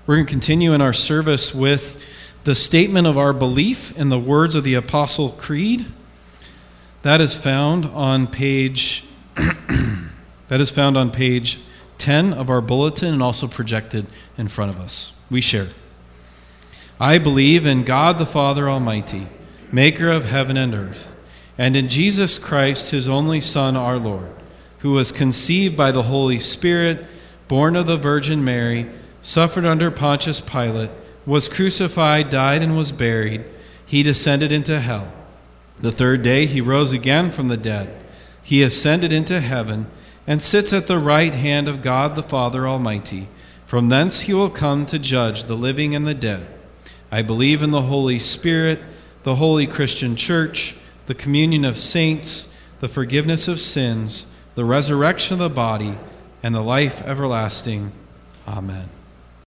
We're going to continue in our service with the statement of our belief in the words of the Apostle Creed. That is found on page 10 of our bulletin and also projected in front of us. We share. I believe in God the Father Almighty, maker of heaven and earth, and in Jesus Christ, his only Son, our Lord, who was conceived by the Holy Spirit, born of the Virgin Mary, suffered under Pontius Pilate, was crucified, died, and was buried. He descended into hell. The third day he rose again from the dead. He ascended into heaven and sits at the right hand of God the Father Almighty. From thence he will come to judge the living and the dead. I believe in the Holy Spirit, the holy Christian church, the communion of saints, the forgiveness of sins, the resurrection of the body, and the life everlasting. Amen.